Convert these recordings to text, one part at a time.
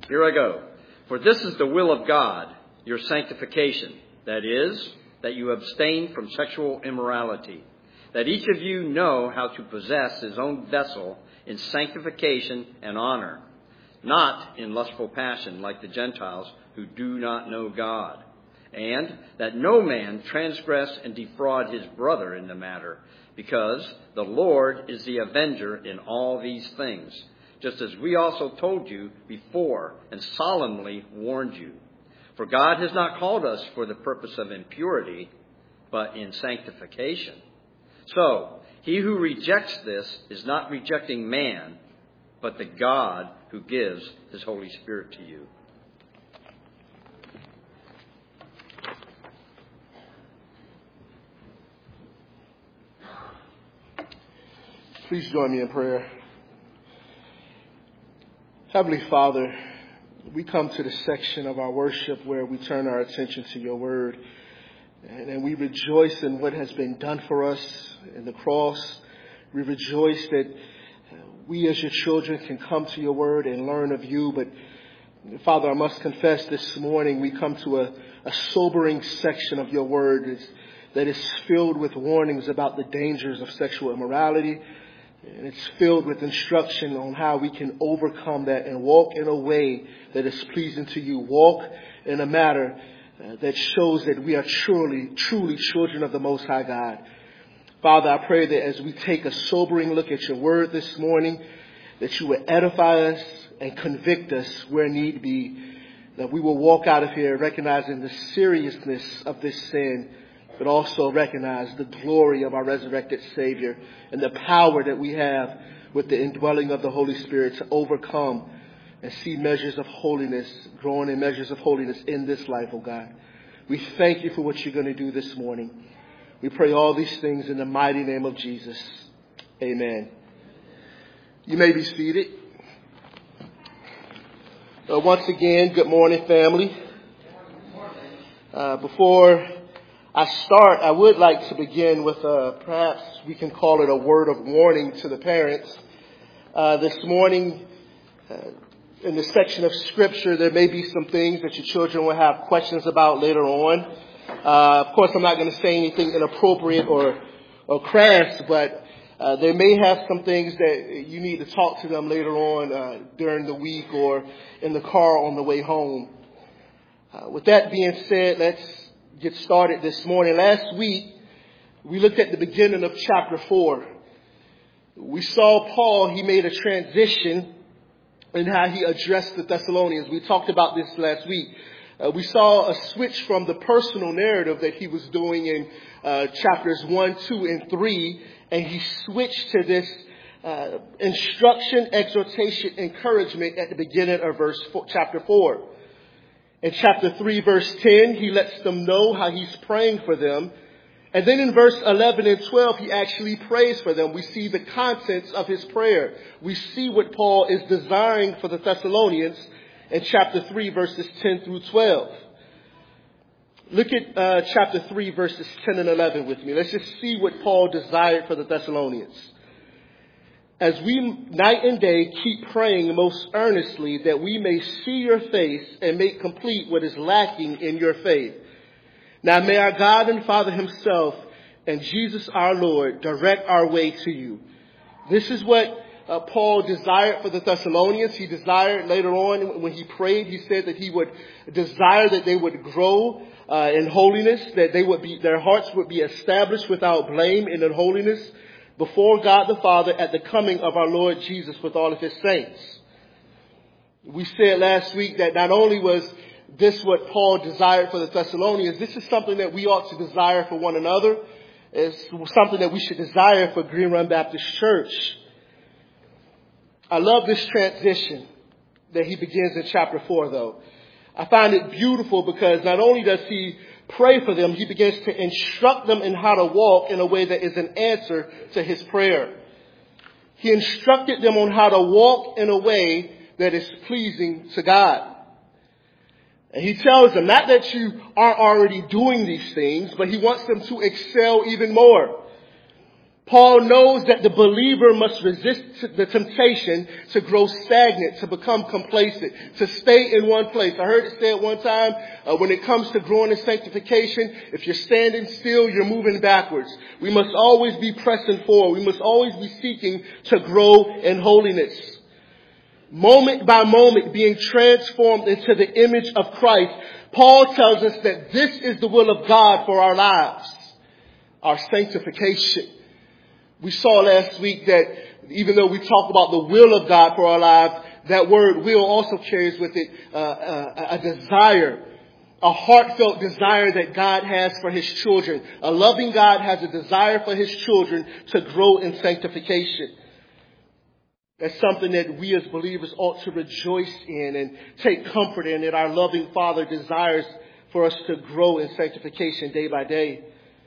Here I go. For this is the will of God, your sanctification. That is, that you abstain from sexual immorality. That each of you know how to possess his own vessel in sanctification and honor, not in lustful passion like the Gentiles who do not know God. And that no man transgress and defraud his brother in the matter, because the Lord is the avenger in all these things, just as we also told you before and solemnly warned you. For God has not called us for the purpose of impurity, but in sanctification. So, he who rejects this is not rejecting man, but the God who gives his Holy Spirit to you. Please join me in prayer. Heavenly Father, we come to the section of our worship where we turn our attention to your word. And we rejoice in what has been done for us in the cross. We rejoice that we as your children can come to your word and learn of you. But Father, I must confess this morning we come to a sobering section of your word that is filled with warnings about the dangers of sexual immorality. And it's filled with instruction on how we can overcome that and walk in a way that is pleasing to you. Walk in a manner that shows that we are truly children of the Most High God. Father, I pray that as we take a sobering look at your word this morning, that you will edify us and convict us where need be, that we will walk out of here recognizing the seriousness of this sin, but also recognize the glory of our resurrected Savior and the power that we have with the indwelling of the Holy Spirit to overcome and see measures of holiness, growing in measures of holiness in this life, oh God. We thank you for what you're going to do this morning. We pray all these things in the mighty name of Jesus. Amen. You may be seated. Once again, good morning, family. Before I start, I would like to begin with perhaps we can call it a word of warning to the parents. This morning, in the section of Scripture, there may be some things that your children will have questions about later on. Of course, I'm not going to say anything inappropriate or crass, but they may have some things that you need to talk to them later on during the week or in the car on the way home. With that being said, let's get started this morning. Last week, we looked at the beginning of chapter 4. We saw Paul, he made a transition in how he addressed the Thessalonians. We talked about this last week. We saw a switch from the personal narrative that he was doing in chapters 1, 2, and 3, and he switched to this instruction, exhortation, encouragement at the beginning of chapter 4. In chapter 3, verse 10, he lets them know how he's praying for them. And then in verse 11 and 12, he actually prays for them. We see the contents of his prayer. We see what Paul is desiring for the Thessalonians in chapter 3, verses 10 through 12. Look at chapter 3, verses 10 and 11 with me. Let's just see what Paul desired for the Thessalonians. As we night and day keep praying most earnestly that we may see your face and make complete what is lacking in your faith. Now may our God and Father himself and Jesus our Lord direct our way to you. This is what Paul desired for the Thessalonians. He desired later on when he prayed, he said that he would desire that they would grow in holiness, that their hearts would be established without blame and in holiness before God the Father at the coming of our Lord Jesus with all of his saints. We said last week that not only was this what Paul desired for the Thessalonians, this is something that we ought to desire for one another. It's something that we should desire for Green Run Baptist Church. I love this transition that he begins in chapter 4, though. I find it beautiful because not only does he pray for them, he begins to instruct them in how to walk in a way that is an answer to his prayer. He instructed them on how to walk in a way that is pleasing to God. And he tells them not that you aren't already doing these things, but he wants them to excel even more. Paul knows that the believer must resist the temptation to grow stagnant, to become complacent, to stay in one place. I heard it said one time, when it comes to growing in sanctification, if you're standing still, you're moving backwards. We must always be pressing forward. We must always be seeking to grow in holiness. Moment by moment, being transformed into the image of Christ. Paul tells us that this is the will of God for our lives, our sanctification. We saw last week that even though we talk about the will of God for our lives, that word will also carries with it a desire, a heartfelt desire that God has for His children. A loving God has a desire for His children to grow in sanctification. That's something that we as believers ought to rejoice in and take comfort in, that our loving Father desires for us to grow in sanctification day by day.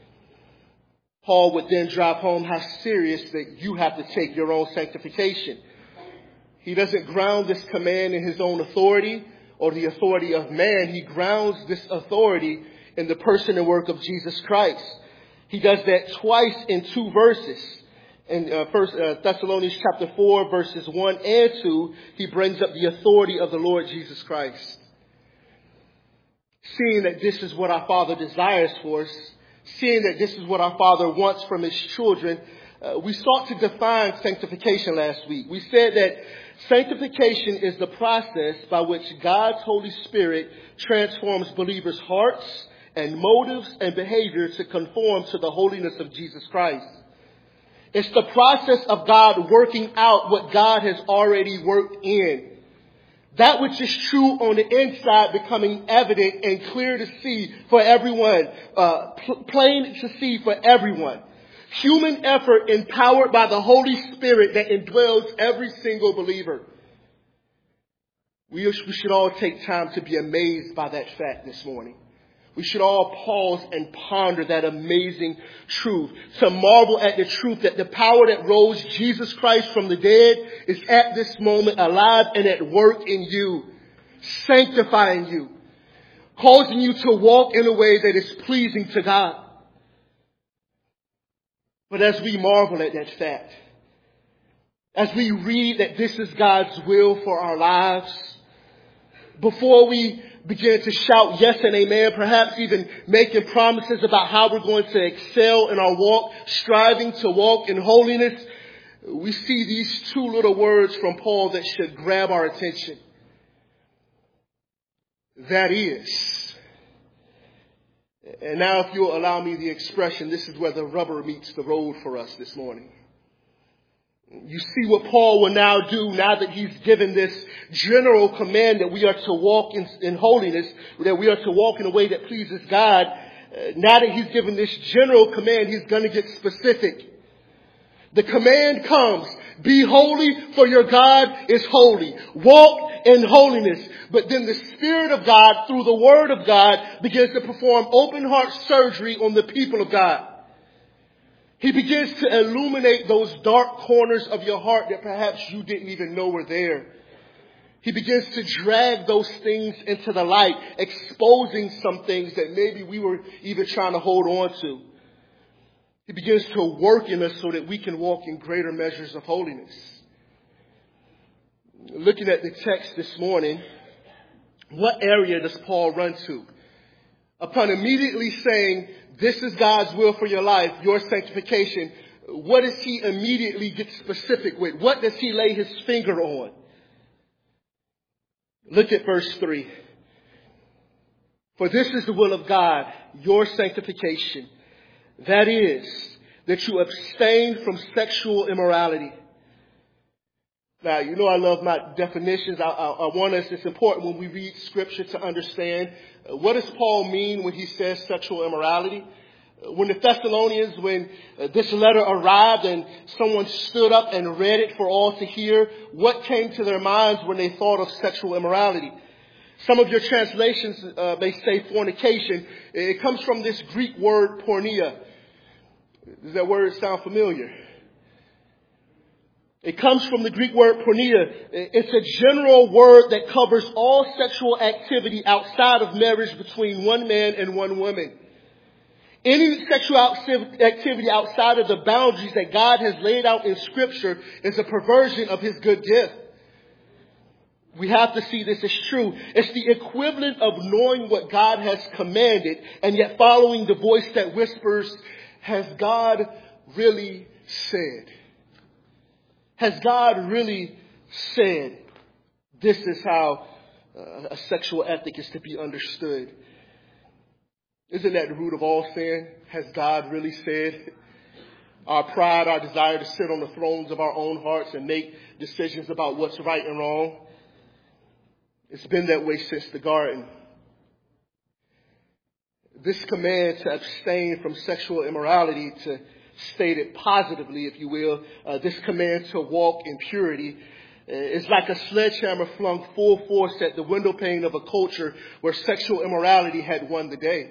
Paul would then drive home how serious that you have to take your own sanctification. He doesn't ground this command in his own authority or the authority of man. He grounds this authority in the person and work of Jesus Christ. He does that twice in 2 verses. In 1 Thessalonians chapter 4, verses 1 and 2, he brings up the authority of the Lord Jesus Christ. Seeing that this is what our Father desires for us, seeing that this is what our Father wants from His children, we sought to define sanctification last week. We said that sanctification is the process by which God's Holy Spirit transforms believers' hearts and motives and behavior to conform to the holiness of Jesus Christ. It's the process of God working out what God has already worked in. That which is true on the inside becoming evident and clear to see for everyone, plain to see for everyone. Human effort empowered by the Holy Spirit that indwells every single believer. We should all take time to be amazed by that fact this morning. We should all pause and ponder that amazing truth, to marvel at the truth that the power that rose Jesus Christ from the dead is at this moment alive and at work in you, sanctifying you, causing you to walk in a way that is pleasing to God. But as we marvel at that fact, as we read that this is God's will for our lives, before we begin to shout yes and amen, perhaps even making promises about how we're going to excel in our walk, striving to walk in holiness, we see these 2 little words from Paul that should grab our attention. That is. And now if you'll allow me the expression, this is where the rubber meets the road for us this morning. You see what Paul will now do now that he's given this general command that we are to walk in holiness, that we are to walk in a way that pleases God. Now that he's given this general command, he's going to get specific. The command comes, be holy for your God is holy. Walk in holiness. But then the Spirit of God, through the Word of God, begins to perform open heart surgery on the people of God. He begins to illuminate those dark corners of your heart that perhaps you didn't even know were there. He begins to drag those things into the light, exposing some things that maybe we were even trying to hold on to. He begins to work in us so that we can walk in greater measures of holiness. Looking at the text this morning, what area does Paul run to? Upon immediately saying, this is God's will for your life, your sanctification, what does he immediately get specific with? What does he lay his finger on? Look at verse 3. For this is the will of God, your sanctification. That is, that you abstain from sexual immorality. Now, you know I love my definitions. I want us, it's important when we read Scripture to understand what does Paul mean when he says sexual immorality. When the Thessalonians, when this letter arrived and someone stood up and read it for all to hear, what came to their minds when they thought of sexual immorality? Some of your translations may say fornication. It comes from this Greek word porneia. Does that word sound familiar? It comes from the Greek word porneia. It's a general word that covers all sexual activity outside of marriage between one man and one woman. Any sexual activity outside of the boundaries that God has laid out in Scripture is a perversion of His good gift. We have to see this as true. It's the equivalent of knowing what God has commanded and yet following the voice that whispers, has God really said? Has God really said? This is how a sexual ethic is to be understood. Isn't that the root of all sin? Has God really said? Our pride, our desire to sit on the thrones of our own hearts and make decisions about what's right and wrong. It's been that way since the garden. This command to abstain from sexual immorality, to state it positively, if you will, this command to walk in purity is like a sledgehammer flung full force at the window pane of a culture where sexual immorality had won the day.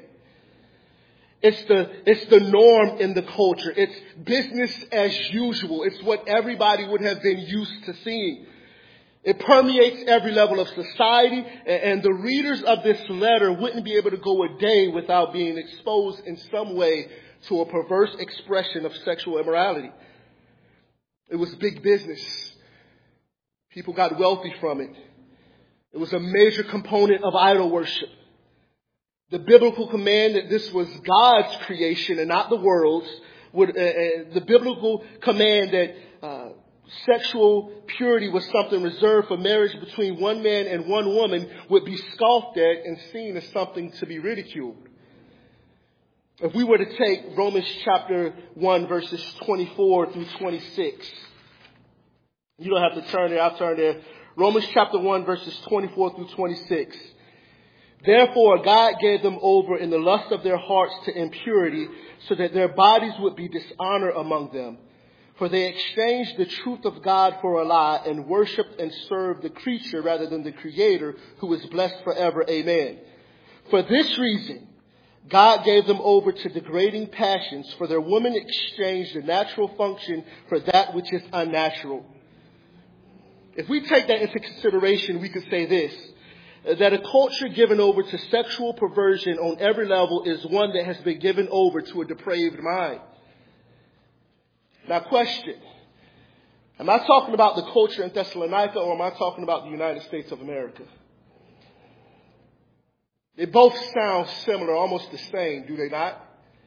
It's the norm in the culture. It's business as usual. It's what everybody would have been used to seeing. It permeates every level of society, and the readers of this letter wouldn't be able to go a day without being exposed in some way to a perverse expression of sexual immorality. It was big business. People got wealthy from it. It was a major component of idol worship. The biblical command that this was God's creation and not the world's, the biblical command that sexual purity was something reserved for marriage between one man and one woman would be scoffed at and seen as something to be ridiculed. If we were to take Romans chapter 1 verses 24 through 26, you don't have to turn there, I'll turn there. Romans chapter 1 verses 24 through 26. Therefore, God gave them over in the lust of their hearts to impurity, so that their bodies would be dishonor among them. For they exchanged the truth of God for a lie and worshipped and served the creature rather than the Creator, who is blessed forever. Amen. For this reason, God gave them over to degrading passions, for their women exchanged the natural function for that which is unnatural. If we take that into consideration, we could say this, that a culture given over to sexual perversion on every level is one that has been given over to a depraved mind. Now, question. Am I talking about the culture in Thessalonica, or am I talking about the United States of America? They both sound similar, almost the same, do they not?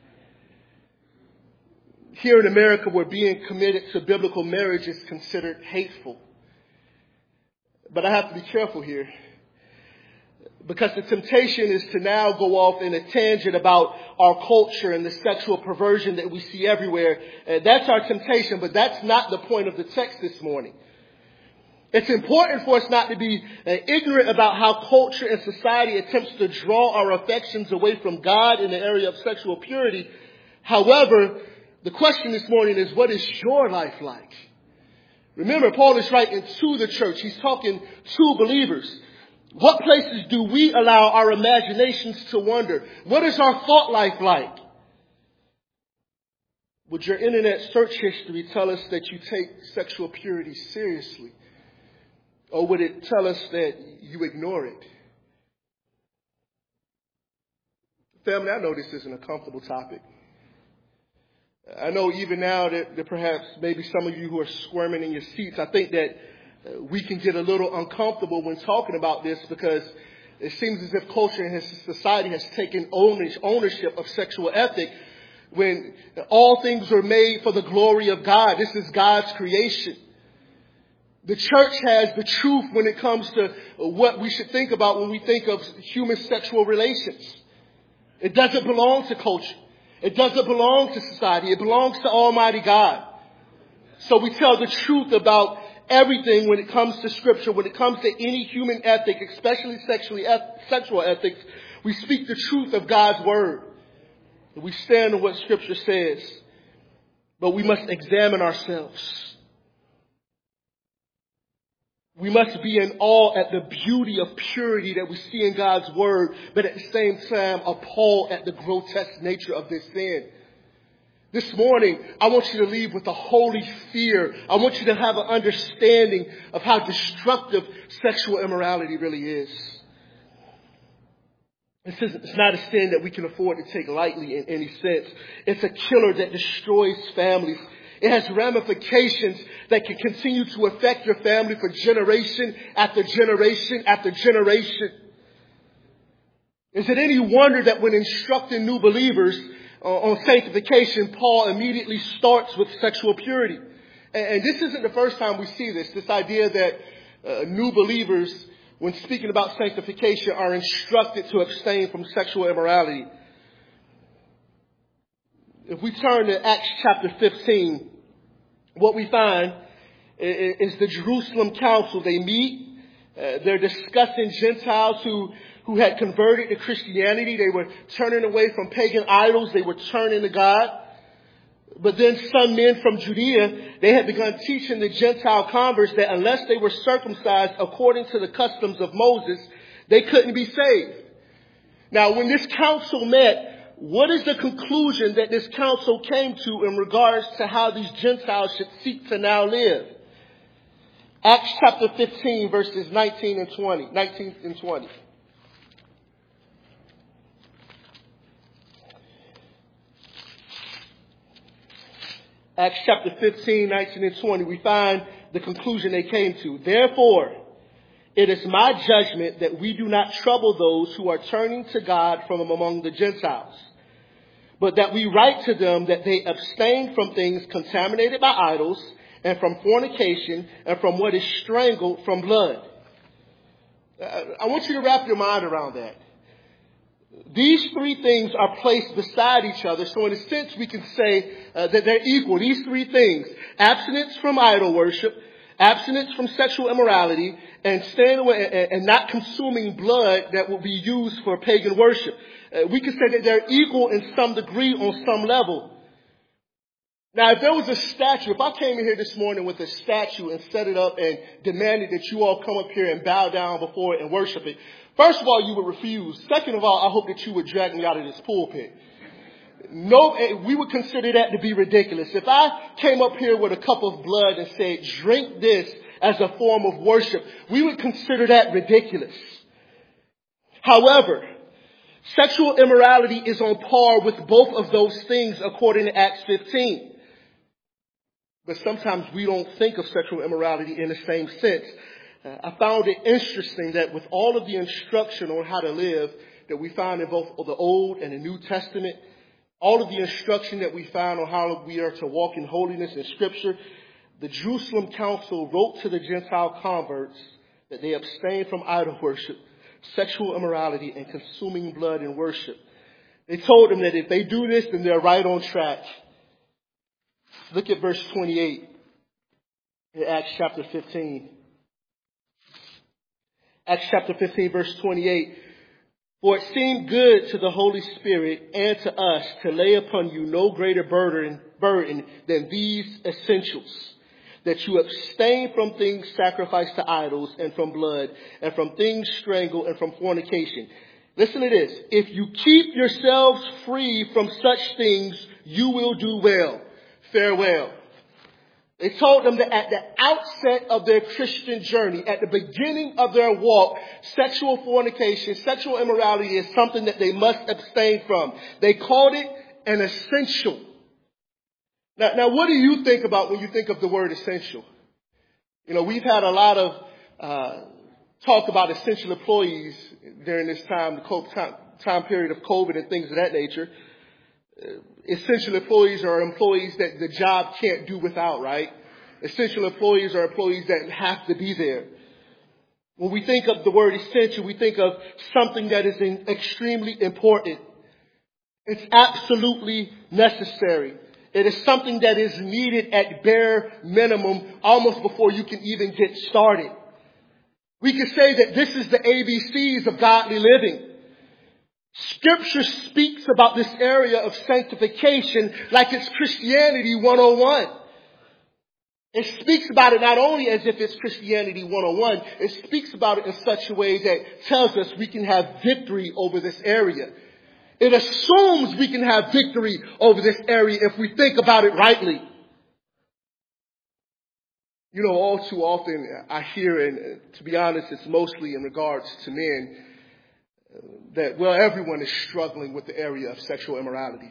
Here in America, where being committed to biblical marriage is considered hateful. But I have to be careful here, because the temptation is to now go off in a tangent about our culture and the sexual perversion that we see everywhere. That's our temptation, but that's not the point of the text this morning. It's important for us not to be ignorant about how culture and society attempts to draw our affections away from God in the area of sexual purity. However, the question this morning is, what is your life like? Remember, Paul is writing to the church. He's talking to believers. What places do we allow our imaginations to wander? What is our thought life like? Would your internet search history tell us that you take sexual purity seriously? Or would it tell us that you ignore it? Family, I know this isn't a comfortable topic. I know even now that perhaps maybe some of you who are squirming in your seats, I think that we can get a little uncomfortable when talking about this, because it seems as if culture and society has taken ownership of sexual ethic when all things are made for the glory of God. This is God's creation. The church has the truth when it comes to what we should think about when we think of human sexual relations. It doesn't belong to culture. It doesn't belong to society. It belongs to Almighty God. So we tell the truth about everything when it comes to Scripture, when it comes to any human ethic, especially sexual ethics. We speak the truth of God's Word. We stand on what Scripture says. But we must examine ourselves. We must be in awe at the beauty of purity that we see in God's Word, but at the same time appalled at the grotesque nature of this sin. This morning, I want you to leave with a holy fear. I want you to have an understanding of how destructive sexual immorality really is. It's not a sin that we can afford to take lightly in any sense. It's a killer that destroys families. It has ramifications that can continue to affect your family for generation after generation after generation. Is it any wonder that when instructing new believers on sanctification, Paul immediately starts with sexual purity? And this isn't the first time we see this idea that new believers, when speaking about sanctification, are instructed to abstain from sexual immorality. If we turn to Acts chapter 15, what we find is the Jerusalem council. They meet. They're discussing Gentiles who had converted to Christianity. They were turning away from pagan idols. They were turning to God. But then some men from Judea, they had begun teaching the Gentile converts that unless they were circumcised according to the customs of Moses, they couldn't be saved. Now, when this council met, what is the conclusion that this council came to in regards to how these Gentiles should seek to now live? Acts chapter 15, verses 19 and 20. Acts chapter 15, 19 and 20, we find the conclusion they came to. Therefore, it is my judgment that we do not trouble those who are turning to God from among the Gentiles, but that we write to them that they abstain from things contaminated by idols, and from fornication, and from what is strangled from blood. I want you to wrap your mind around that. These three things are placed beside each other. So in a sense, we can say that they're equal. These three things: abstinence from idol worship, abstinence from sexual immorality, and staying away and not consuming blood that will be used for pagan worship. We can say that they're equal in some degree on some level. Now, if there was a statue, if I came in here this morning with a statue and set it up and demanded that you all come up here and bow down before it and worship it, first of all, you would refuse. Second of all, I hope that you would drag me out of this pulpit. No, we would consider that to be ridiculous. If I came up here with a cup of blood and said, drink this as a form of worship, we would consider that ridiculous. However, sexual immorality is on par with both of those things according to Acts 15. But sometimes we don't think of sexual immorality in the same sense. I found it interesting that with all of the instruction on how to live that we find in both the Old and the New Testament, all of the instruction that we find on how we are to walk in holiness in Scripture, the Jerusalem Council wrote to the Gentile converts that they abstain from idol worship, sexual immorality, and consuming blood in worship. They told them that if they do this, then they're right on track. Look at verse 28 in Acts chapter 15. Acts chapter 15, verse 28. For it seemed good to the Holy Spirit and to us to lay upon you no greater burden than these essentials, that you abstain from things sacrificed to idols, and from blood, and from things strangled, and from fornication. Listen to this. If you keep yourselves free from such things, you will do well. Farewell. They told them that at the outset of their Christian journey, at the beginning of their walk, sexual fornication, sexual immorality is something that they must abstain from. They called it an essential. Now, what do you think about when you think of the word essential? You know, we've had a lot of talk about essential employees during this time period of COVID and things of that nature. Essential employees are employees that the job can't do without, right? Essential employees are employees that have to be there. When we think of the word essential, we think of something that is extremely important. It's absolutely necessary. It is something that is needed at bare minimum almost before you can even get started. We can say that this is the ABCs of godly living. Scripture speaks about this area of sanctification like it's Christianity 101. It speaks about it not only as if it's Christianity 101, it speaks about it in such a way that tells us we can have victory over this area. It assumes we can have victory over this area if we think about it rightly. You know, all too often I hear, and to be honest, it's mostly in regards to men, that, well, everyone is struggling with the area of sexual immorality.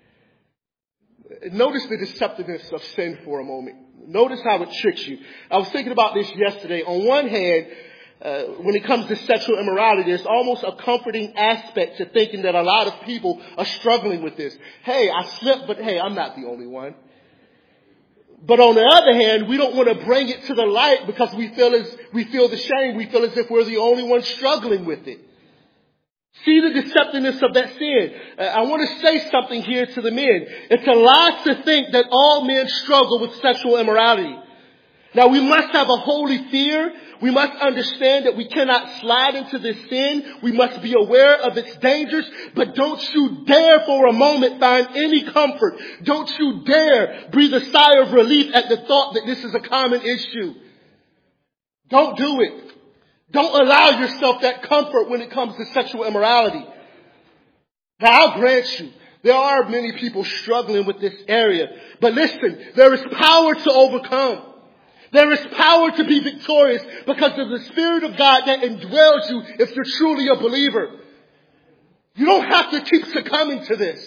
Notice the deceptiveness of sin for a moment. Notice how it tricks you. I was thinking about this yesterday. On one hand, when it comes to sexual immorality, there's almost a comforting aspect to thinking that a lot of people are struggling with this. Hey, I slipped, but hey, I'm not the only one. But on the other hand, we don't want to bring it to the light because we feel the shame. We feel as if we're the only ones struggling with it. See the deceptiveness of that sin. I want to say something here to the men. It's a lie to think that all men struggle with sexual immorality. Now, we must have a holy fear. We must understand that we cannot slide into this sin. We must be aware of its dangers. But don't you dare for a moment find any comfort. Don't you dare breathe a sigh of relief at the thought that this is a common issue. Don't do it. Don't allow yourself that comfort when it comes to sexual immorality. Now, I'll grant you, there are many people struggling with this area. But listen, there is power to overcome. There is power to be victorious because of the Spirit of God that indwells you if you're truly a believer. You don't have to keep succumbing to this.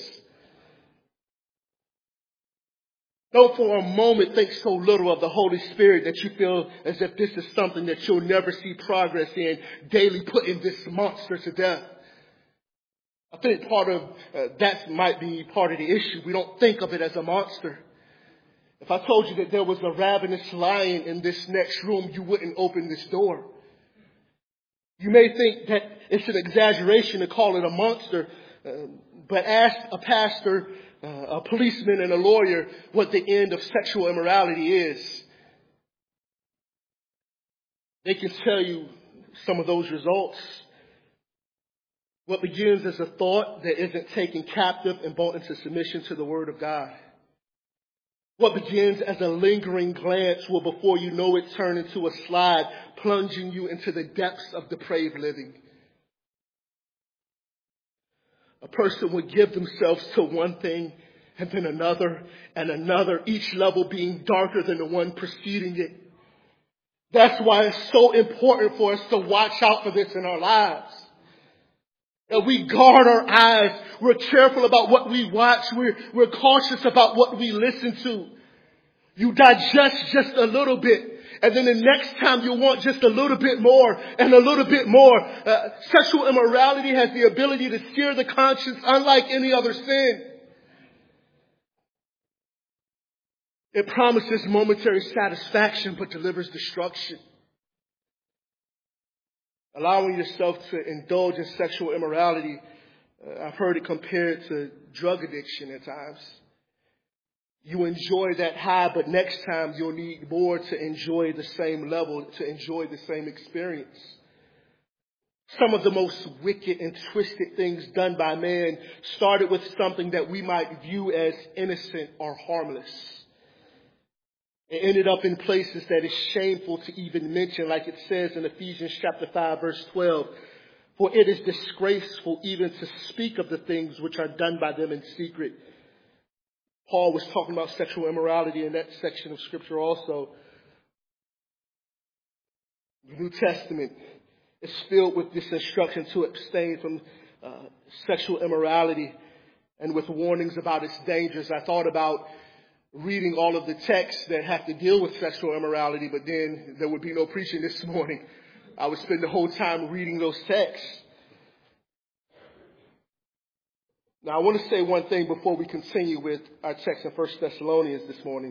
Don't for a moment think so little of the Holy Spirit that you feel as if this is something that you'll never see progress in, daily putting this monster to death. I think part of that might be part of the issue. We don't think of it as a monster. If I told you that there was a ravenous lion in this next room, you wouldn't open this door. You may think that it's an exaggeration to call it a monster, but ask a pastor, a policeman, and a lawyer what the end of sexual immorality is. They can tell you some of those results. What begins as a thought that isn't taken captive and brought into submission to the Word of God. What begins as a lingering glance will, before you know it, turn into a slide, plunging you into the depths of depraved living. A person would give themselves to one thing and then another and another, each level being darker than the one preceding it. That's why it's so important for us to watch out for this in our lives. That we guard our eyes. We're careful about what we watch. We're cautious about what we listen to. You digest just a little bit. And then the next time you want just a little bit more and a little bit more. Sexual immorality has the ability to sear the conscience unlike any other sin. It promises momentary satisfaction but delivers destruction. Allowing yourself to indulge in sexual immorality, I've heard it compared to drug addiction at times. You enjoy that high, but next time you'll need more to enjoy the same level, to enjoy the same experience. Some of the most wicked and twisted things done by man started with something that we might view as innocent or harmless. It ended up in places that is shameful to even mention, like it says in Ephesians chapter 5, verse 12. For it is disgraceful even to speak of the things which are done by them in secret. Paul was talking about sexual immorality in that section of Scripture also. The New Testament is filled with this instruction to abstain from sexual immorality and with warnings about its dangers. I thought about reading all of the texts that have to deal with sexual immorality, but then there would be no preaching this morning. I would spend the whole time reading those texts. Now, I want to say one thing before we continue with our text in 1 Thessalonians this morning.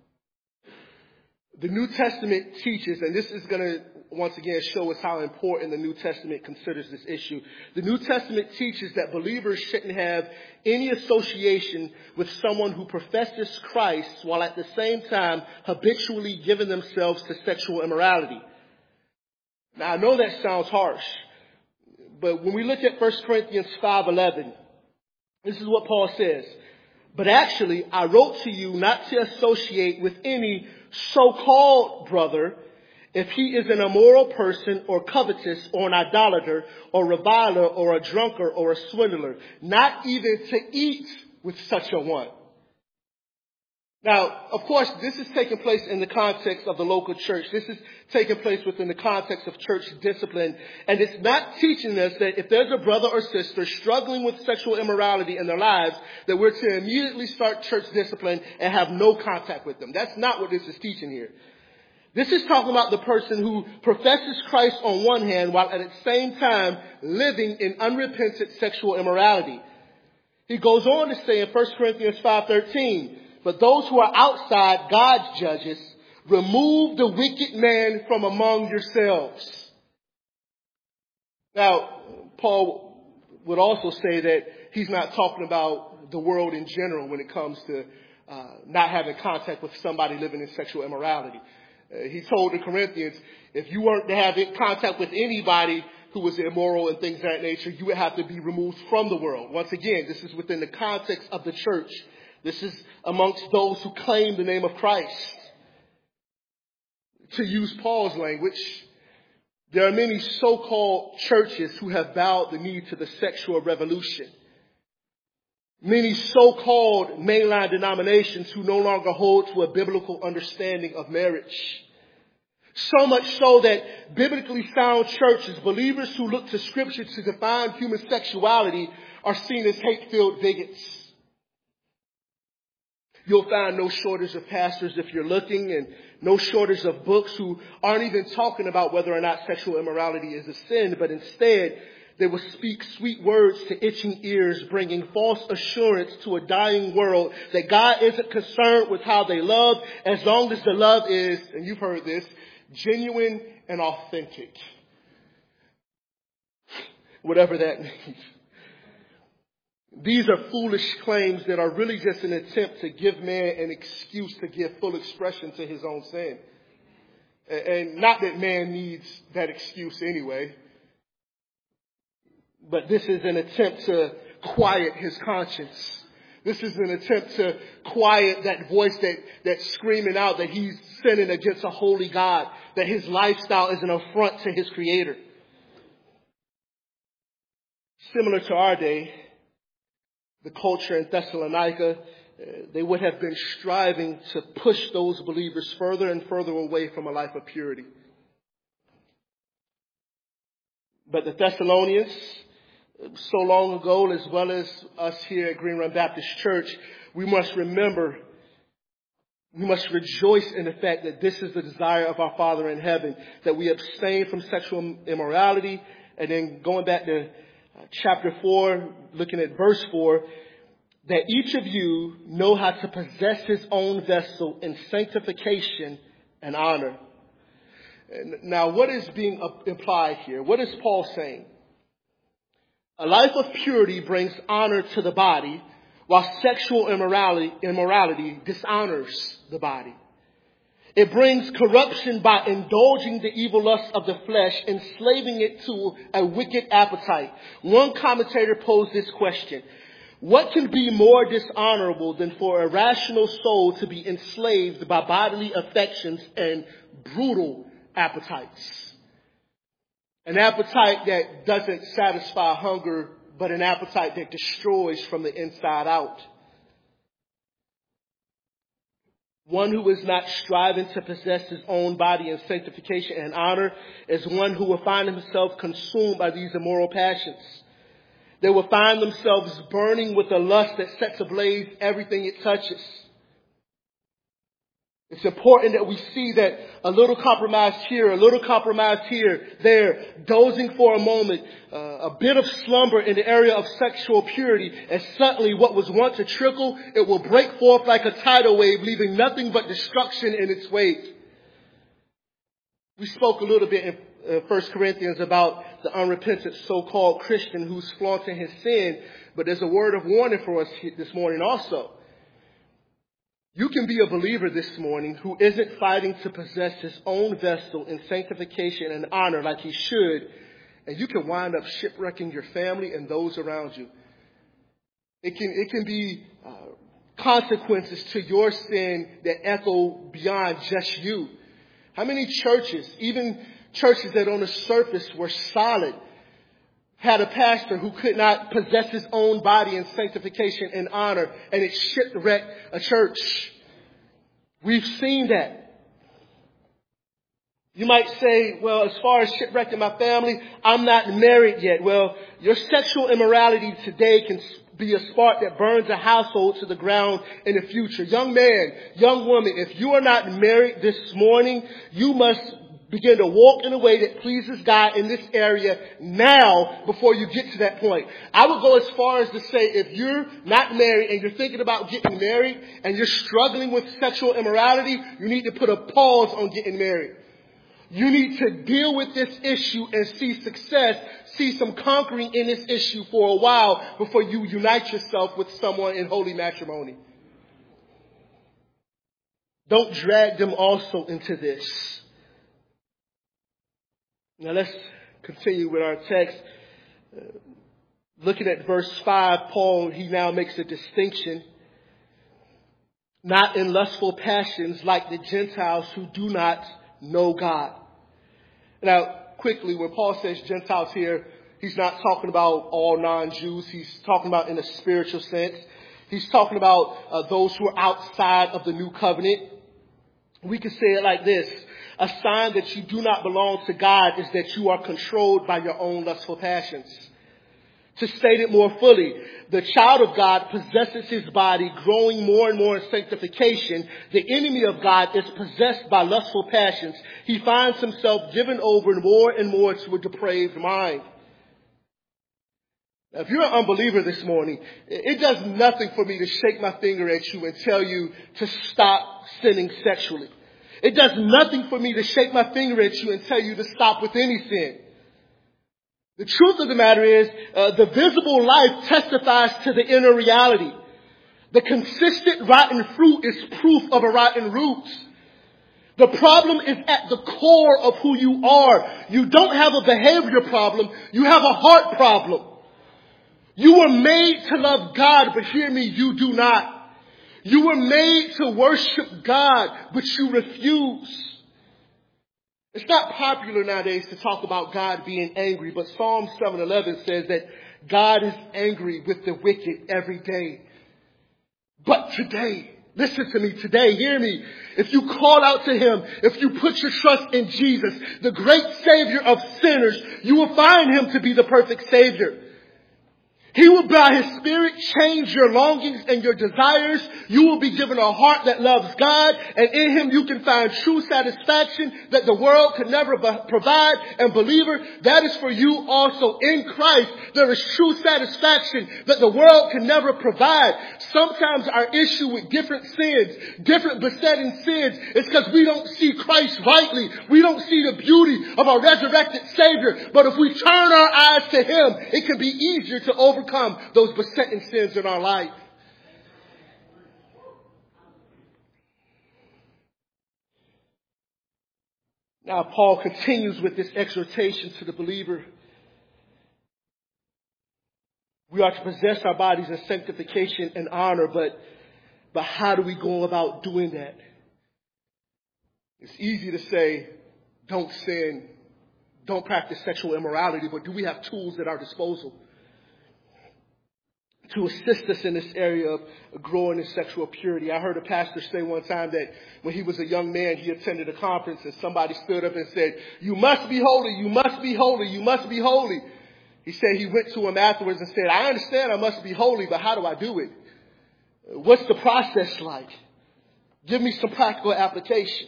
The New Testament teaches, and this is going to once again show us how important the New Testament considers this issue. The New Testament teaches that believers shouldn't have any association with someone who professes Christ while at the same time habitually giving themselves to sexual immorality. Now, I know that sounds harsh, but when we look at 1 Corinthians 5:11, this is what Paul says. But actually, I wrote to you not to associate with any so-called brother if he is an immoral person or covetous or an idolater or reviler or a drunkard or a swindler, not even to eat with such a one. Now, of course, this is taking place in the context of the local church. This is taking place within the context of church discipline. And it's not teaching us that if there's a brother or sister struggling with sexual immorality in their lives, that we're to immediately start church discipline and have no contact with them. That's not what this is teaching here. This is talking about the person who professes Christ on one hand while at the same time living in unrepentant sexual immorality. He goes on to say in 1 Corinthians 5:13, but those who are outside God's judges, remove the wicked man from among yourselves. Now, Paul would also say that he's not talking about the world in general when it comes to not having contact with somebody living in sexual immorality. He told the Corinthians, if you weren't to have contact with anybody who was immoral and things of that nature, you would have to be removed from the world. Once again, this is within the context of the church. This is amongst those who claim the name of Christ. To use Paul's language, there are many so-called churches who have bowed the knee to the sexual revolution. Many so-called mainline denominations who no longer hold to a biblical understanding of marriage. So much so that biblically sound churches, believers who look to Scripture to define human sexuality, are seen as hate-filled bigots. You'll find no shortage of pastors if you're looking, and no shortage of books who aren't even talking about whether or not sexual immorality is a sin, but instead they will speak sweet words to itching ears, bringing false assurance to a dying world that God isn't concerned with how they love as long as the love is, and you've heard this, genuine and authentic. Whatever that means. These are foolish claims that are really just an attempt to give man an excuse to give full expression to his own sin. And not that man needs that excuse anyway, but this is an attempt to quiet his conscience. This is an attempt to quiet that voice that's screaming out that he's sinning against a holy God, that his lifestyle is an affront to his Creator. Similar to our day, the culture in Thessalonica, they would have been striving to push those believers further and further away from a life of purity. But the Thessalonians, so long ago, as well as us here at Green Run Baptist Church, we must remember, we must rejoice in the fact that this is the desire of our Father in heaven, that we abstain from sexual immorality. And then going back to chapter 4, looking at verse 4, that each of you know how to possess his own vessel in sanctification and honor. Now, what is being implied here? What is Paul saying? A life of purity brings honor to the body, while sexual immorality dishonors the body. It brings corruption by indulging the evil lust of the flesh, enslaving it to a wicked appetite. One commentator posed this question: what can be more dishonorable than for a rational soul to be enslaved by bodily affections and brutal appetites? An appetite that doesn't satisfy hunger, but an appetite that destroys from the inside out. One who is not striving to possess his own body in sanctification and honor is one who will find himself consumed by these immoral passions. They will find themselves burning with a lust that sets ablaze everything it touches. It's important that we see that a little compromise here, a little compromise here, there, dozing for a moment, a bit of slumber in the area of sexual purity, and suddenly what was once a trickle, it will break forth like a tidal wave, leaving nothing but destruction in its wake. We spoke a little bit in 1 Corinthians about the unrepentant so-called Christian who's flaunting his sin, but there's a word of warning for us this morning also. You can be a believer this morning who isn't fighting to possess his own vessel in sanctification and honor like he should, and you can wind up shipwrecking your family and those around you. It can be consequences to your sin that echo beyond just you. How many churches, even churches that on the surface were solid, had a pastor who could not possess his own body in sanctification and honor, and it shipwrecked a church? We've seen that. You might say, well, as far as shipwrecking my family, I'm not married yet. Well, your sexual immorality today can be a spark that burns a household to the ground in the future. Young man, young woman, if you are not married this morning, you must begin to walk in a way that pleases God in this area now before you get to that point. I would go as far as to say if you're not married and you're thinking about getting married and you're struggling with sexual immorality, you need to put a pause on getting married. You need to deal with this issue and see success, see some conquering in this issue for a while before you unite yourself with someone in holy matrimony. Don't drag them also into this. Now let's continue with our text. Looking at verse 5, Paul, he now makes a distinction. Not in lustful passions like the Gentiles who do not know God. Now, quickly, when Paul says Gentiles here, he's not talking about all non-Jews. He's talking about in a spiritual sense. He's talking about those who are outside of the new covenant. We can say it like this. A sign that you do not belong to God is that you are controlled by your own lustful passions. To state it more fully, the child of God possesses his body, growing more and more in sanctification. The enemy of God is possessed by lustful passions. He finds himself given over more and more to a depraved mind. Now, if you're an unbeliever this morning, it does nothing for me to shake my finger at you and tell you to stop sinning sexually. It does nothing for me to shake my finger at you and tell you to stop with any sin. The truth of the matter is, the visible life testifies to the inner reality. The consistent rotten fruit is proof of a rotten root. The problem is at the core of who you are. You don't have a behavior problem. You have a heart problem. You were made to love God, but hear me, you do not. You were made to worship God, but you refuse. It's not popular nowadays to talk about God being angry, but Psalm 7:11 says that God is angry with the wicked every day. But today, listen to me today, hear me. If you call out to Him, if you put your trust in Jesus, the great Savior of sinners, you will find Him to be the perfect Savior. He will, by His Spirit, change your longings and your desires. You will be given a heart that loves God, and in Him you can find true satisfaction that the world could never provide. And believer, that is for you also. In Christ, there is true satisfaction that the world can never provide. Sometimes our issue with different sins, different besetting sins, is because we don't see Christ rightly. We don't see the beauty of our resurrected Savior. But if we turn our eyes to Him, it can be easier to overcome those besetting sins in our life. Now, Paul continues with this exhortation to the believer. We are to possess our bodies in sanctification and honor, but how do we go about doing that? It's easy to say, don't sin, don't practice sexual immorality, but do we have tools at our disposal to assist us in this area of growing in sexual purity? I heard a pastor say one time that when he was a young man, he attended a conference and somebody stood up and said, "You must be holy, you must be holy, you must be holy." He said he went to him afterwards and said, "I understand I must be holy, but how do I do it? What's the process like? Give me some practical application."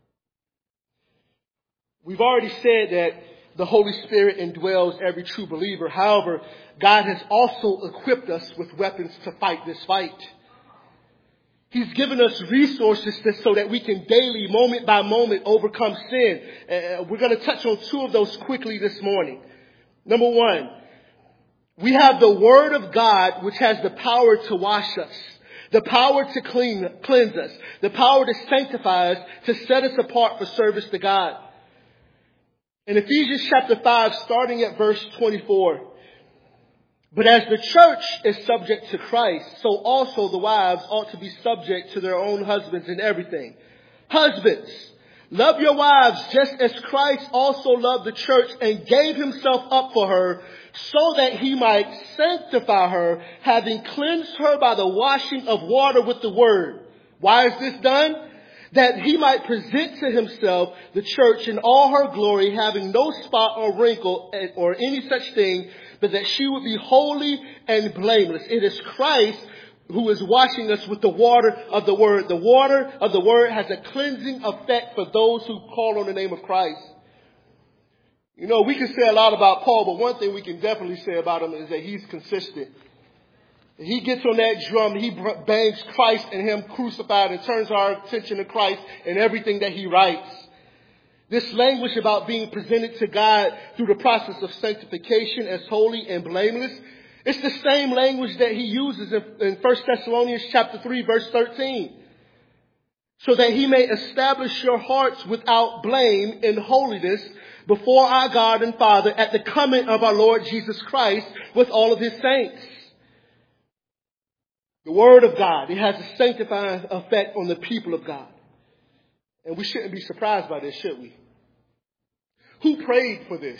We've already said that the Holy Spirit indwells every true believer. However, God has also equipped us with weapons to fight this fight. He's given us resources so that we can daily, moment by moment, overcome sin. We're going to touch on two of those quickly this morning. Number one, we have the Word of God, which has the power to wash us, the power to cleanse us, the power to sanctify us, to set us apart for service to God. In Ephesians chapter 5, starting at verse 24, "But as the church is subject to Christ, so also the wives ought to be subject to their own husbands in everything. Husbands, love your wives just as Christ also loved the church and gave Himself up for her, so that He might sanctify her, having cleansed her by the washing of water with the word." Why is this done? that he might present to himself the church in all her glory, having no spot or wrinkle or any such thing, but that she would be holy and blameless. It is Christ who is washing us with the water of the word. The water of the word has a cleansing effect for those who call on the name of Christ. You know, we can say a lot about Paul, but one thing we can definitely say about him is that he's consistent. He gets on that drum, he bangs Christ and him crucified and turns our attention to Christ in everything that he writes. This language about being presented to God through the process of sanctification as holy and blameless, it's the same language that he uses in 1 Thessalonians chapter 3, verse 13. So that he may establish your hearts without blame in holiness before our God and Father at the coming of our Lord Jesus Christ with all of his saints. The word of God, it has a sanctifying effect on the people of God. And we shouldn't be surprised by this, should we? Who prayed for this?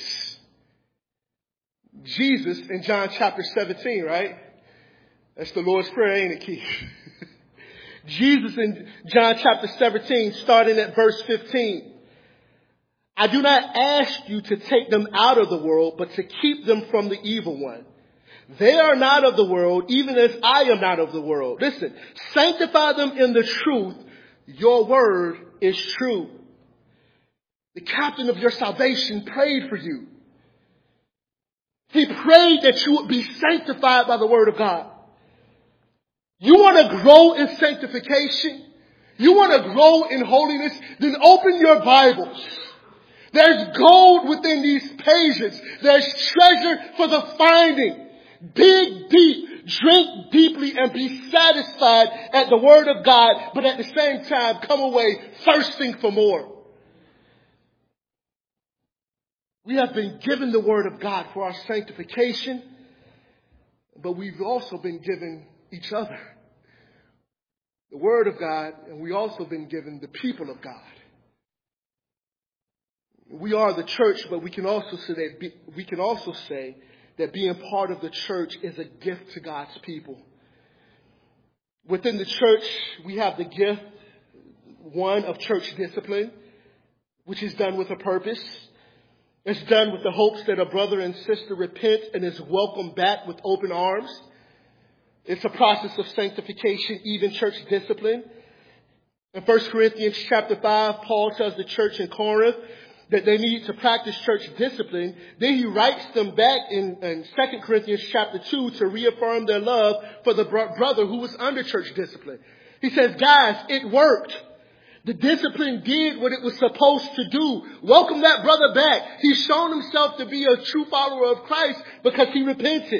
Jesus in John chapter 17, right? That's the Lord's Prayer, ain't it, Keith? Jesus in John chapter 17, starting at verse 15. I do not ask you to take them out of the world, but to keep them from the evil one. They are not of the world, even as I am not of the world. Listen, sanctify them in the truth. Your word is true. The captain of your salvation prayed for you. He prayed that you would be sanctified by the word of God. You want to grow in sanctification? You want to grow in holiness? Then open your Bibles. There's gold within these pages. There's treasure for the finding. Dig deep, drink deeply, and be satisfied at the word of God, but at the same time come away thirsting for more. We have been given the word of God for our sanctification, but we've also been given each other the word of God, and we've also been given the people of God. We are the church, but we can also say that being part of the church is a gift to God's people. Within the church, we have the gift, one, of church discipline, which is done with a purpose. It's done with the hopes that a brother and sister repent and is welcomed back with open arms. It's a process of sanctification, even church discipline. In 1 Corinthians chapter 5, Paul tells the church in Corinth that they need to practice church discipline. Then he writes them back in 2 Corinthians chapter 2 to reaffirm their love for the brother who was under church discipline. He says, guys, it worked. The discipline did what it was supposed to do. Welcome that brother back. He's shown himself to be a true follower of Christ because he repented.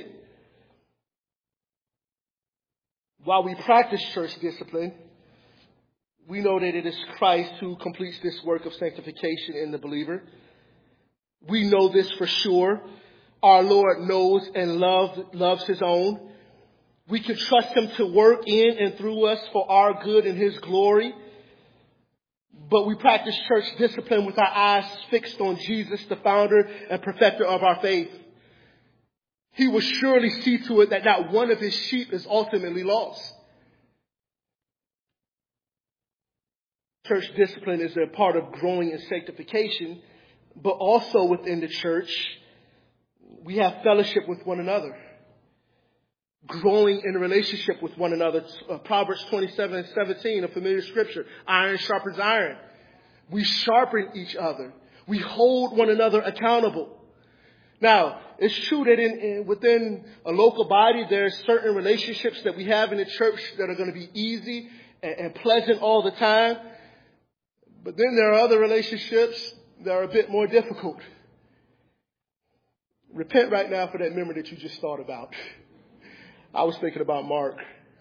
While we practice church discipline, we know that it is Christ who completes this work of sanctification in the believer. We know this for sure. Our Lord knows and loves his own. We can trust him to work in and through us for our good and his glory. But we practice church discipline with our eyes fixed on Jesus, the founder and perfecter of our faith. He will surely see to it that not one of his sheep is ultimately lost. Church discipline is a part of growing in sanctification, but also within the church, we have fellowship with one another. Growing in a relationship with one another. Proverbs 27:17, a familiar scripture. Iron sharpens iron. We sharpen each other. We hold one another accountable. Now, it's true that within a local body, there's certain relationships that we have in the church that are going to be easy and pleasant all the time. But then there are other relationships that are a bit more difficult. Repent right now for that memory that you just thought about. I was thinking about Mark.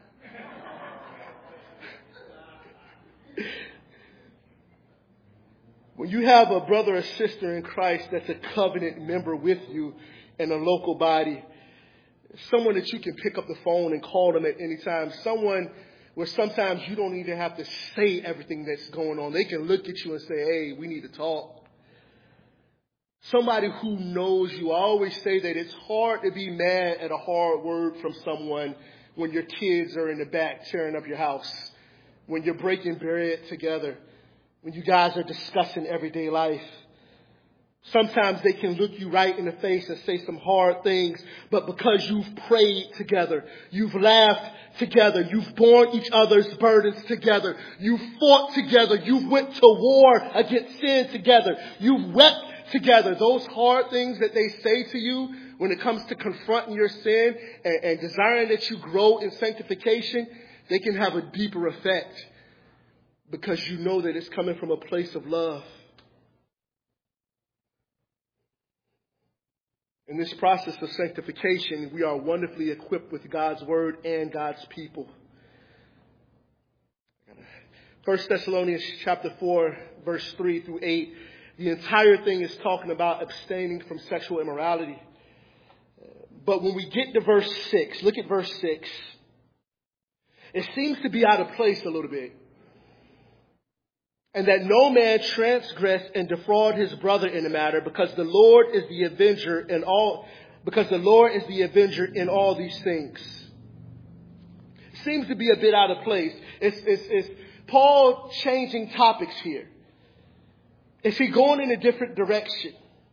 When you have a brother or sister in Christ that's a covenant member with you in a local body, someone that you can pick up the phone and call them at any time, someone where sometimes you don't even have to say everything that's going on. They can look at you and say, hey, we need to talk. Somebody who knows you. I always say that it's hard to be mad at a hard word from someone when your kids are in the back tearing up your house. when you're breaking bread together, when you guys are discussing everyday life. Sometimes they can look you right in the face and say some hard things, but because you've prayed together, you've laughed together, you've borne each other's burdens together, you've fought together, you've went to war against sin together, you've wept together. Those hard things that they say to you when it comes to confronting your sin and desiring that you grow in sanctification, they can have a deeper effect because you know that it's coming from a place of love. In this process of sanctification, we are wonderfully equipped with God's word and God's people. 1 Thessalonians chapter 4, verse 3 through 8. The entire thing is talking about abstaining from sexual immorality. But when we get to verse 6, look at verse 6. It seems to be out of place a little bit. And that no man transgress and defraud his brother in the matter, because the Lord is the avenger in all these things. It seems to be a bit out of place. It's Paul changing topics here? Is he going in a different direction?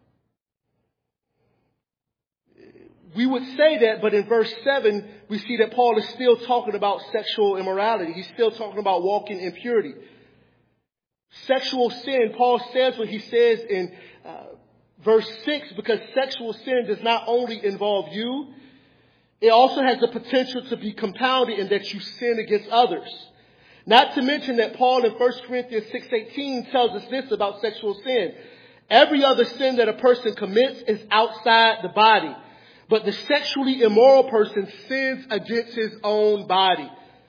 We would say that, but in verse 7, we see that Paul is still talking about sexual immorality. He's still talking about walking in purity. Sexual sin, Paul says what he says in verse 6, because sexual sin does not only involve you, it also has the potential to be compounded in that you sin against others. Not to mention that Paul in 1 Corinthians 6:18 tells us this about sexual sin. Every other sin that a person commits is outside the body, but the sexually immoral person sins against his own body.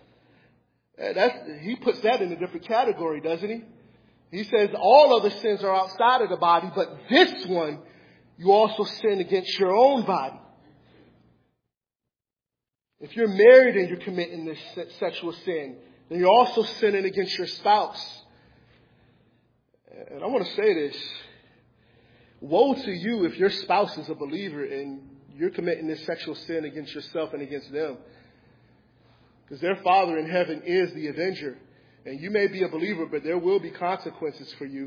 He puts that in a different category, doesn't he? He says all other sins are outside of the body, but this one, you also sin against your own body. If you're married and you're committing this sexual sin, then you're also sinning against your spouse. And I want to say this. Woe to you if your spouse is a believer and you're committing this sexual sin against yourself and against them. Because their Father in heaven is the avenger. And you may be a believer, but there will be consequences for you.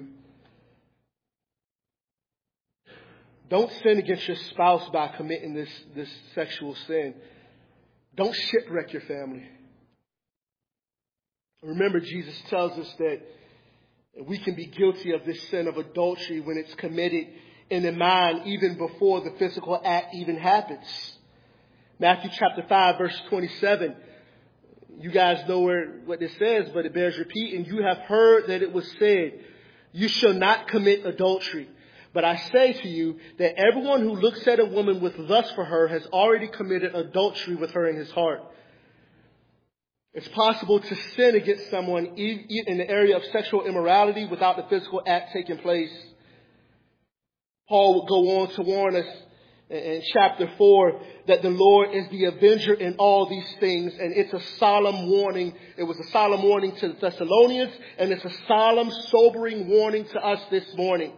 Don't sin against your spouse by committing this sexual sin. Don't shipwreck your family. Remember, Jesus tells us that we can be guilty of this sin of adultery when it's committed in the mind even before the physical act even happens. Matthew chapter 5, verse 27. You guys know what this says, but it bears repeating. You have heard that it was said, you shall not commit adultery. But I say to you that everyone who looks at a woman with lust for her has already committed adultery with her in his heart. It's possible to sin against someone in the area of sexual immorality without the physical act taking place. Paul would go on to warn us in chapter 4 that the Lord is the avenger in all these things, and it's a solemn warning. It was a solemn warning to the Thessalonians, and it's a solemn, sobering warning to us this morning.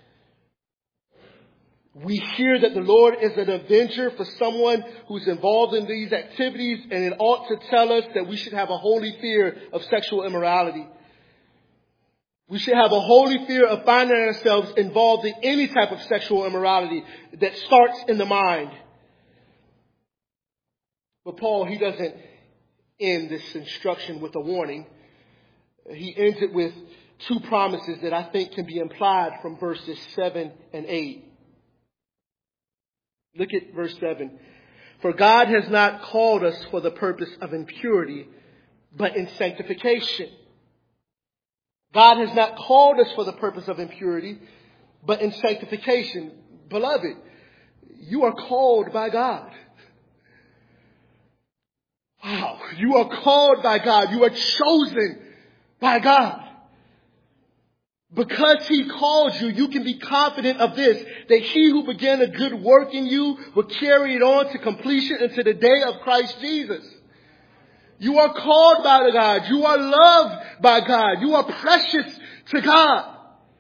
We hear that the Lord is an avenger for someone who's involved in these activities, and it ought to tell us that we should have a holy fear of sexual immorality. We should have a holy fear of finding ourselves involved in any type of sexual immorality that starts in the mind. But Paul, he doesn't end this instruction with a warning. He ends it with two promises that I think can be implied from verses 7 and 8. Look at verse 7. For God has not called us for the purpose of impurity, but in sanctification. God has not called us for the purpose of impurity, but in sanctification. Beloved, you are called by God. Wow, you are called by God. You are chosen by God. Because He called you, you can be confident of this, that He who began a good work in you will carry it on to completion until the day of Christ Jesus. You are called by God. You are loved by God. You are precious to God.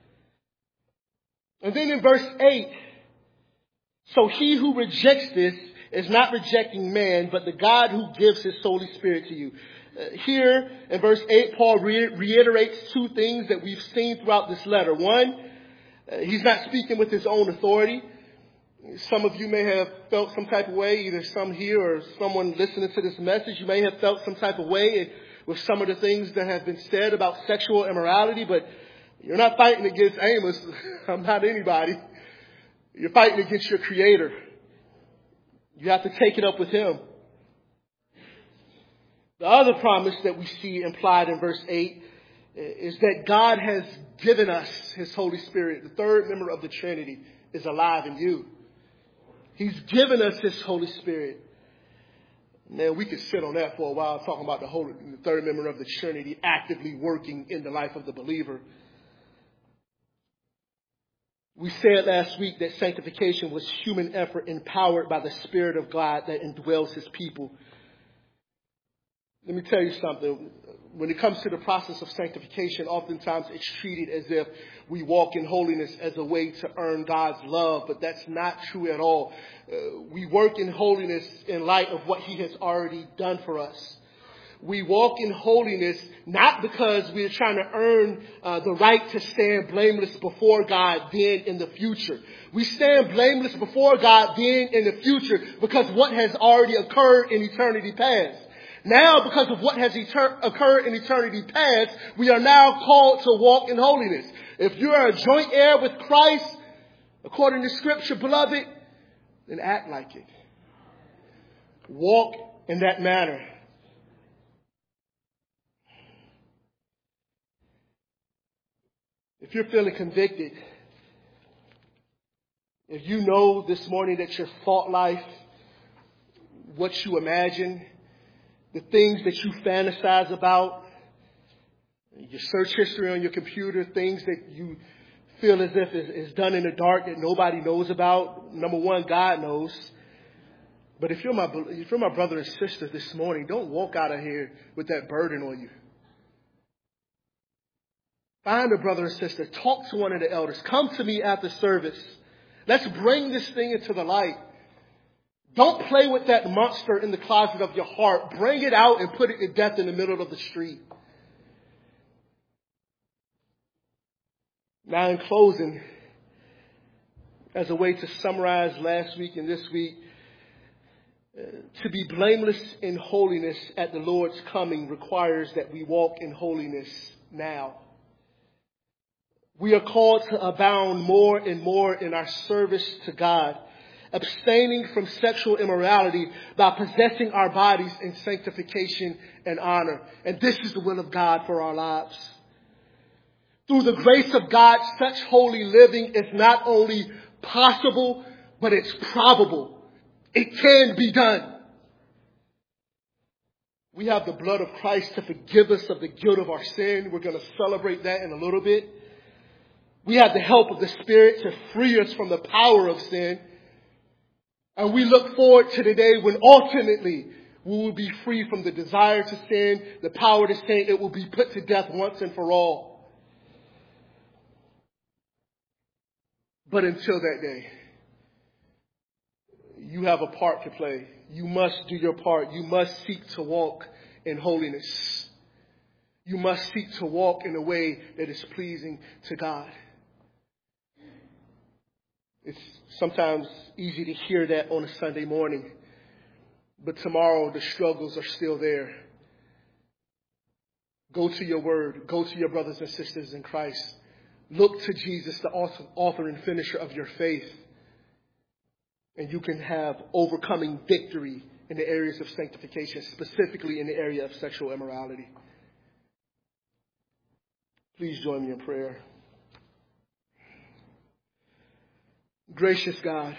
And then in verse 8, so he who rejects this is not rejecting man, but the God who gives His Holy Spirit to you. Here in verse 8, Paul reiterates two things that we've seen throughout this letter. One, he's not speaking with his own authority. Some of you may have felt some type of way, either some here or someone listening to this message. You may have felt some type of way with some of the things that have been said about sexual immorality, but you're not fighting against Amos. I'm not anybody. You're fighting against your Creator. You have to take it up with Him. The other promise that we see implied in verse 8 is that God has given us His Holy Spirit. The third member of the Trinity is alive in you. He's given us His Holy Spirit. Man, we could sit on that for a while talking about the third member of the Trinity actively working in the life of the believer. We said last week that sanctification was human effort empowered by the Spirit of God that indwells His people. Let me tell you something. When it comes to the process of sanctification, oftentimes it's treated as if we walk in holiness as a way to earn God's love, but that's not true at all. We work in holiness in light of what He has already done for us. We walk in holiness not because we're trying to earn the right to stand blameless before God then in the future. We stand blameless before God then in the future because what has already occurred in eternity past. Now, because of what has occurred in eternity past, we are now called to walk in holiness. If you are a joint heir with Christ, according to Scripture, beloved, then act like it. Walk in that manner. If you're feeling convicted, if you know this morning that your thought life, what you imagine, the things that you fantasize about, your search history on your computer, things that you feel as if is done in the dark that nobody knows about. Number one, God knows. But if you're my brother and sister this morning, don't walk out of here with that burden on you. Find a brother and sister. Talk to one of the elders. Come to me after service. Let's bring this thing into the light. Don't play with that monster in the closet of your heart. Bring it out and put it to death in the middle of the street. Now, in closing, as a way to summarize last week and this week, to be blameless in holiness at the Lord's coming requires that we walk in holiness now. We are called to abound more and more in our service to God, abstaining from sexual immorality by possessing our bodies in sanctification and honor. And this is the will of God for our lives. Through the grace of God, such holy living is not only possible, but it's probable. It can be done. We have the blood of Christ to forgive us of the guilt of our sin. We're going to celebrate that in a little bit. We have the help of the Spirit to free us from the power of sin. And we look forward to the day when ultimately we will be free from the desire to sin, the power to sin. It will be put to death once and for all. But until that day, you have a part to play. You must do your part. You must seek to walk in holiness. You must seek to walk in a way that is pleasing to God. It's sometimes easy to hear that on a Sunday morning, but tomorrow the struggles are still there. Go to your word. Go to your brothers and sisters in Christ. Look to Jesus, the author and finisher of your faith. And you can have overcoming victory in the areas of sanctification, specifically in the area of sexual immorality. Please join me in prayer. Gracious God,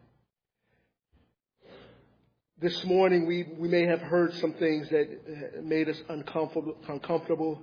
this morning we may have heard some things that made us uncomfortable.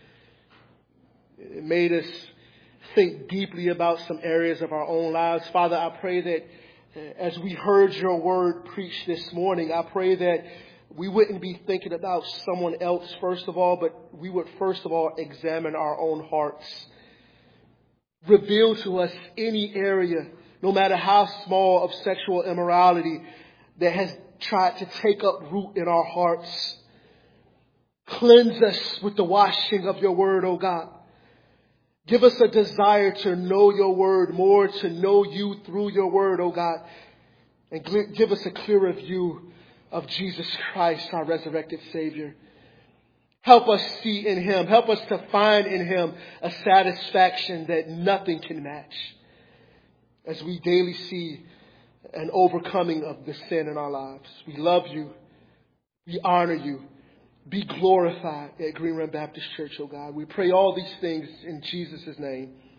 It made us think deeply about some areas of our own lives. Father, I pray that as we heard your word preached this morning, I pray that we wouldn't be thinking about someone else first of all, but we would first of all examine our own hearts. Reveal to us any area, no matter how small, of sexual immorality that has tried to take up root in our hearts. Cleanse us with the washing of your word, O God. Give us a desire to know your word more, to know you through your word, O God. And give us a clearer view of Jesus Christ, our resurrected Savior. Help us see in him. Help us to find in him a satisfaction that nothing can match. As we daily see an overcoming of the sin in our lives. We love you. We honor you. Be glorified at Green Run Baptist Church, oh God. We pray all these things in Jesus' name.